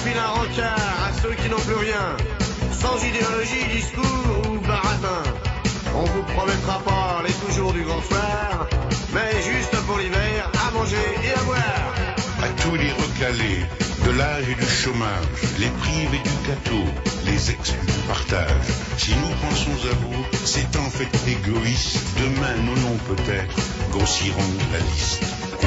vilain rencard à ceux qui n'ont plus rien, sans idéologie, discours ou baratin. On vous promettra pas les toujours du grand soir, mais juste pour l'hiver, à manger et à boire. À tous les recalés de l'âge et du chômage, les privés du gâteau, les exclus du partage. Si nous pensons à vous, c'est en fait égoïste. Demain, nos noms peut-être grossiront la liste.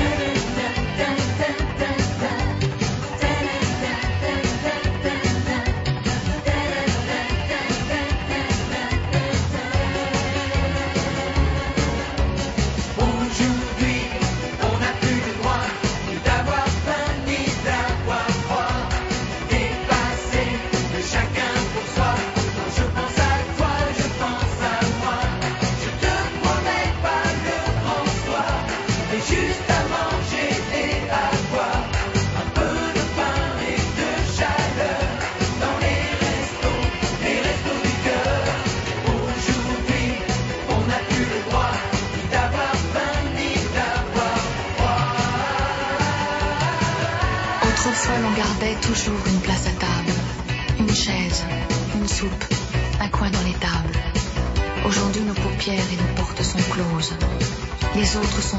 Autrefois, l'on gardait toujours une place à table, une chaise, une soupe, un coin dans les tables. Aujourd'hui, nos paupières et nos portes sont closes. Les autres sont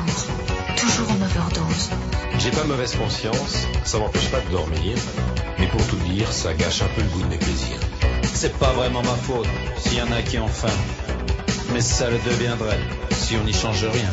toujours en overdose. J'ai pas mauvaise conscience, ça m'empêche pas de dormir, mais pour tout dire, ça gâche un peu le goût de mes plaisirs. C'est pas vraiment ma faute s'il y en a qui ont faim, mais ça le deviendrait si on n'y change rien.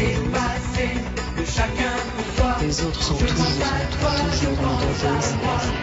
Les autres sont toujours en overdose.